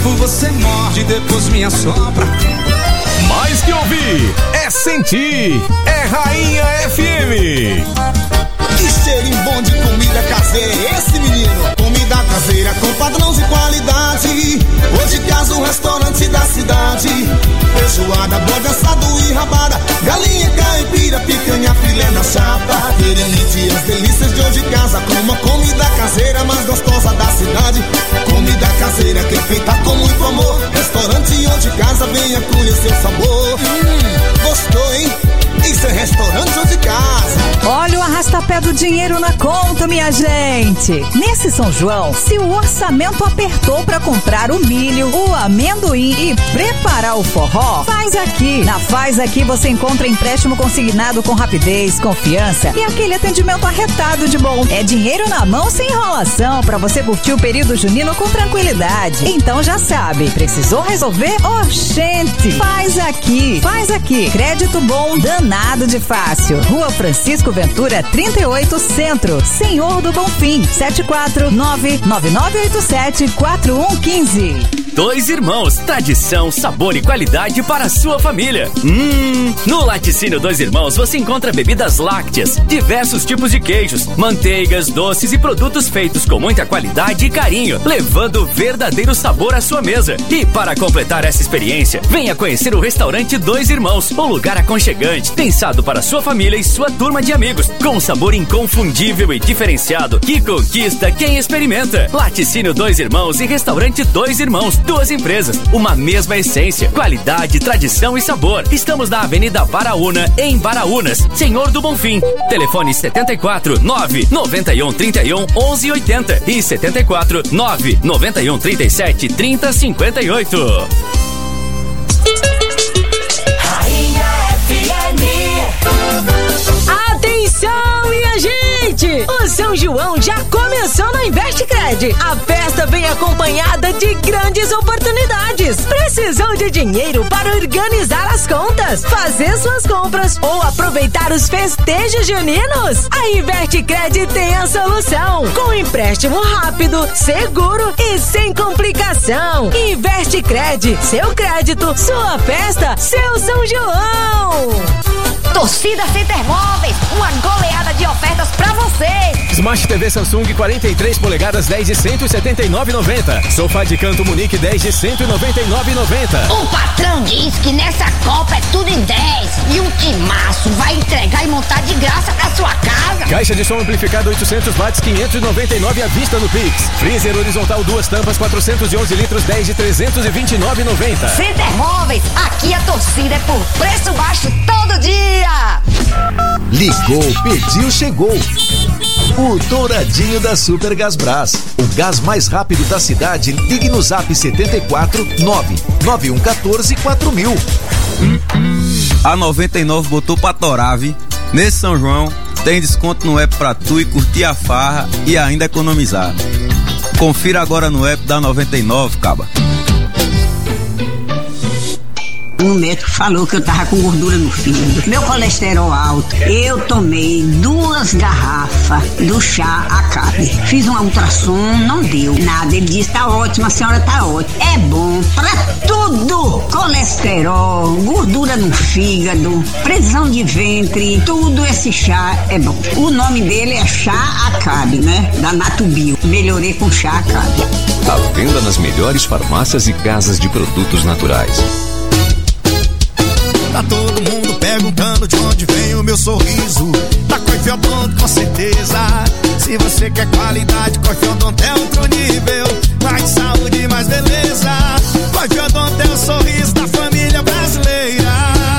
você morde, depois me assopra. Mais que ouvir, é sentir. É Rainha FM. Que cheirinho bom de comida caseira é esse, menino? Comida caseira com padrões e qualidade. Hoje casa um restaurante da cidade. Feijoada, bode assado e rabada, galinha caipira, picanha, filé na chapa. Perite, as delícias de hoje casa com uma comida caseira mais gostosa da cidade. Comida caseira que é feita com muito amor. Restaurante hoje casa, venha conhecer o sabor. Gostou, hein? Isso é restaurante ou de casa? Olha o arrastapé do dinheiro na conta, minha gente. Nesse São João, se o orçamento apertou para comprar o milho, o amendoim e preparar o forró, faz aqui. Na Faz Aqui você encontra empréstimo consignado com rapidez, confiança e aquele atendimento arretado de bom. É dinheiro na mão sem enrolação para você curtir o período junino com tranquilidade. Então já sabe, precisou resolver? Oxente! Faz Aqui. Faz Aqui. Crédito bom, danado de fácil. Rua Francisco Ventura 38 Centro, Senhor do Bonfim, 749-9987-4115. Dois Irmãos, tradição, sabor e qualidade para a sua família. No Laticínio Dois Irmãos você encontra bebidas lácteas, diversos tipos de queijos, manteigas, doces e produtos feitos com muita qualidade e carinho, levando verdadeiro sabor à sua mesa. E para completar essa experiência, venha conhecer o restaurante Dois Irmãos, um lugar aconchegante, pensado para sua família e sua turma de amigos, com um sabor inconfundível e diferenciado que conquista quem experimenta. Laticínio Dois Irmãos e Restaurante Dois Irmãos, duas empresas, uma mesma essência, qualidade, tradição e sabor. Estamos na Avenida Baraúna, em Baraúnas, Senhor do Bonfim. Telefone 74 991 31 11 80 e 74 991 37 30 58. Atenção, minha gente! O São João já começou na Investcred. A festa vem acompanhada de grandes oportunidades. Precisou de dinheiro para organizar as contas, fazer suas compras ou aproveitar os festejos juninos? A Investcred tem a solução, com empréstimo rápido, seguro e sem complicação. Investcred, seu crédito, sua festa, seu São João! Torcida Center Móveis, uma goleada de ofertas pra você. Smart TV Samsung 43 polegadas 10 de 179,90. Sofá de canto Munique 10 de 199,90. O patrão diz que nessa Copa é tudo em 10 e o timaço vai entregar e montar de graça pra sua casa. Caixa de som amplificado 800 watts 599 à vista no Pix. Freezer horizontal 2 tampas 411 litros 10 de 329,90. Center Móveis, aqui a torcida é por preço baixo todo dia. Ligou, pediu, chegou. O Douradinho da Super Gasbras. O gás mais rápido da cidade. Ligue no Zap 74 99114 4000. A 99 botou pra torar, vi? Nesse São João tem desconto no app pra tu e curtir a farra e ainda economizar. Confira agora no app da 99, caba. O médico falou que eu tava com gordura no fígado, meu colesterol alto. Eu tomei 2 garrafas do chá Acabe. Fiz um ultrassom, não deu nada. Ele disse: tá ótimo, a senhora tá ótima. É bom pra tudo: colesterol, gordura no fígado, prisão de ventre, tudo esse chá é bom. O nome dele é chá Acabe, né? Da Natubio. Melhorei com chá Acabe. À venda nas melhores farmácias e casas de produtos naturais. Tá todo mundo perguntando de onde vem o meu sorriso. Da Coifeodonto, com certeza. Se você quer qualidade, Coifeodonto é outro nível. Mais saúde, mais beleza. Coifeodonto é o sorriso da família brasileira.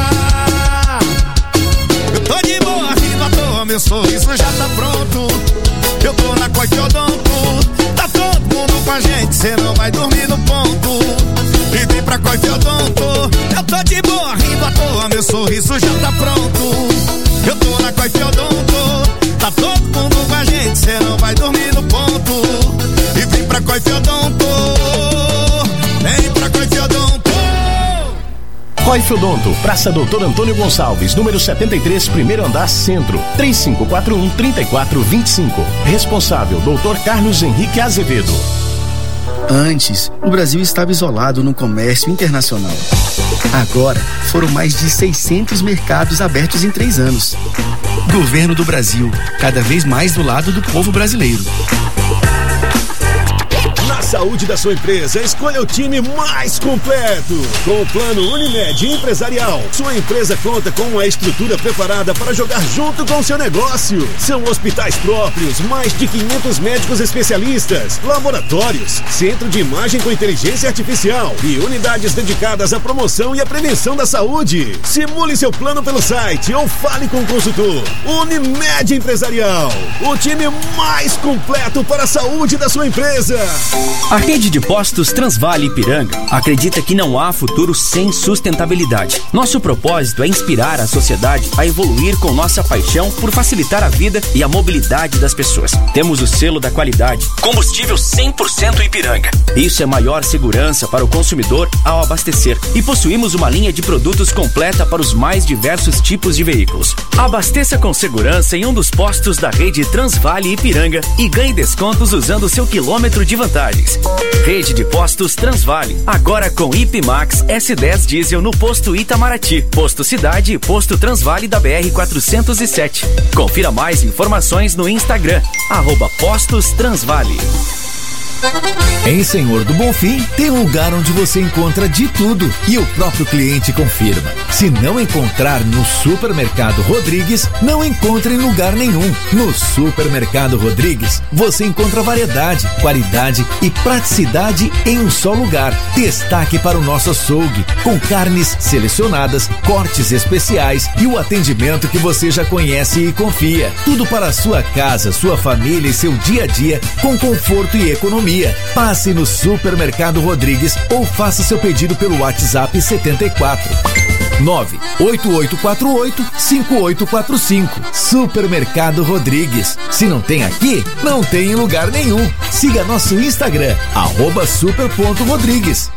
Eu tô de boa, rindo à toa, meu sorriso já tá pronto. Eu tô na Coifeodonto. Tá todo mundo com a gente, cê não vai dormir no ponto. E vem pra Coifeodonto. Eu tô de boa, rindo à toa, meu sorriso já tá pronto. Eu tô na Coifeodonto. Tá todo mundo com a gente, cê não vai dormir no ponto. E vem pra Coifeodonto. Vem pra Coifeodonto. Coifeodonto, Praça Doutor Antônio Gonçalves, número 73, primeiro andar, Centro, 3541-3425. Responsável, Dr. Carlos Henrique Azevedo. Antes, o Brasil estava isolado no comércio internacional. Agora, foram mais de 600 mercados abertos em 3 anos. Governo do Brasil, cada vez mais do lado do povo brasileiro. Na saúde da sua empresa, escolha o time mais completo. Com o plano Unimed Empresarial, sua empresa conta com uma estrutura preparada para jogar junto com o seu negócio. São hospitais próprios, mais de 500 médicos especialistas, laboratórios, centro de imagem com inteligência artificial e unidades dedicadas à promoção e à prevenção da saúde. Simule seu plano pelo site ou fale com o consultor. Unimed Empresarial, o time mais completo para a saúde da sua empresa. A rede de postos Transvale Ipiranga acredita que não há futuro sem sustentabilidade. Nosso propósito é inspirar a sociedade a evoluir com nossa paixão por facilitar a vida e a mobilidade das pessoas. Temos o selo da qualidade, combustível 100% Ipiranga. Isso é maior segurança para o consumidor ao abastecer. E possuímos uma linha de produtos completa para os mais diversos tipos de veículos. Abasteça com segurança em um dos postos da rede Transvale Ipiranga e ganhe descontos usando o seu quilômetro de vantagens. Rede de postos Transvale, agora com Ipimax S10 Diesel no posto Itamaraty, posto Cidade e posto Transvale da BR-407. Confira mais informações no Instagram, @PostosTransvale. Em Senhor do Bonfim tem um lugar onde você encontra de tudo e o próprio cliente confirma. Se não encontrar no Supermercado Rodrigues, não encontra em lugar nenhum. No Supermercado Rodrigues, você encontra variedade, qualidade e praticidade em um só lugar. Destaque para o nosso açougue, com carnes selecionadas, cortes especiais e o atendimento que você já conhece e confia. Tudo para a sua casa, sua família e seu dia a dia com conforto e economia. Passe no Supermercado Rodrigues ou faça seu pedido pelo WhatsApp 74 98848-5845. Supermercado Rodrigues. Se não tem aqui, não tem em lugar nenhum. Siga nosso Instagram, @super.rodrigues.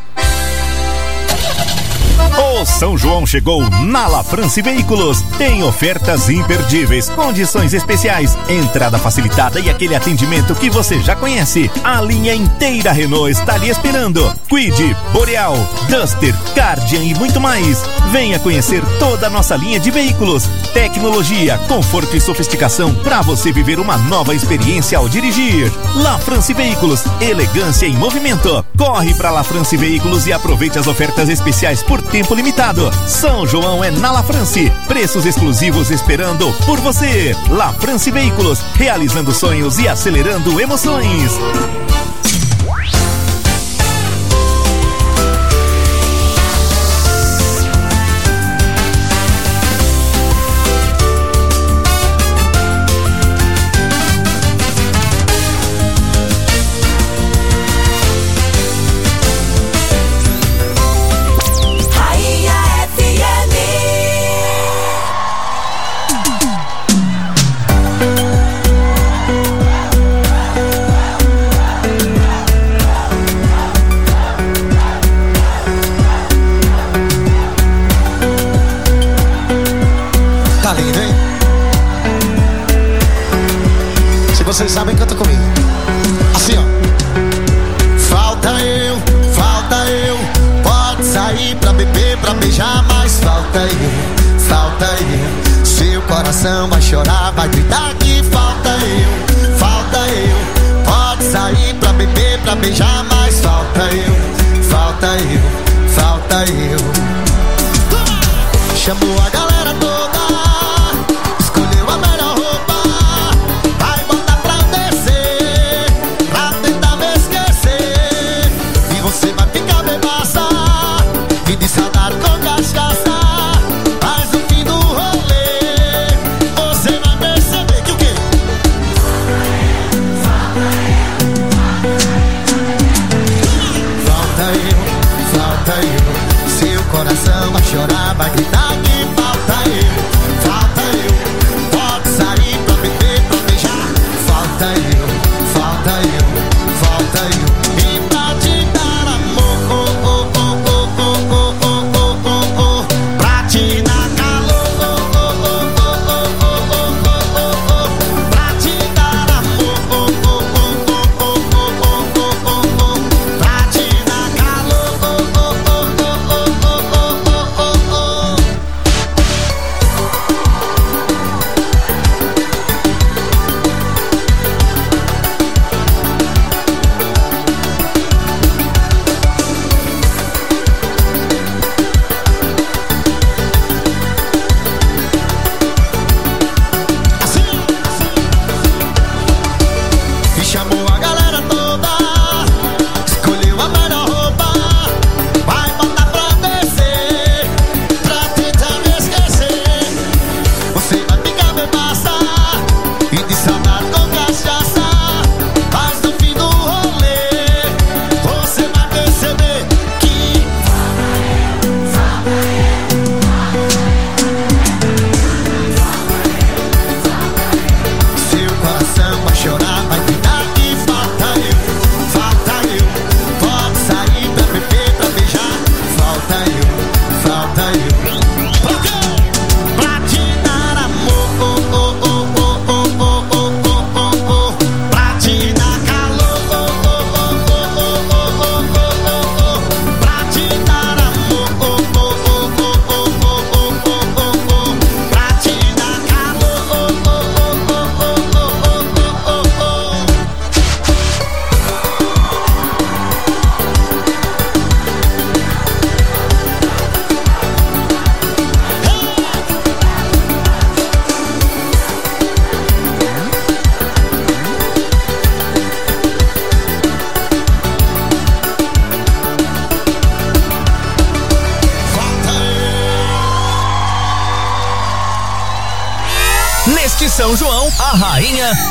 O São João chegou na La France Veículos. Tem ofertas imperdíveis, condições especiais, entrada facilitada e aquele atendimento que você já conhece. A linha inteira Renault está lhe esperando. Kwid, Boreal, Duster, Guardian e muito mais. Venha conhecer toda a nossa linha de veículos. Tecnologia, conforto e sofisticação para você viver uma nova experiência ao dirigir. La France Veículos, elegância em movimento. Corre para La France Veículos e aproveite as ofertas especiais por tempo limitado. São João é na La France. Preços exclusivos esperando por você. La France Veículos, realizando sonhos e acelerando emoções. Vocês sabem, canta comigo. Assim, ó. Falta eu. Pode sair pra beber, pra beijar, mas falta eu. Seu coração vai chorar, vai gritar que falta eu. Pode sair pra beber, pra beijar, mas falta eu. Chamou a galera toda, escolheu a melhor roupa. Você vai ficar bebaça e de saudade com cachaça. Mas no fim do rolê você vai perceber que o quê? Falta eu. Seu coração vai chorar, vai gritar que falta. rainha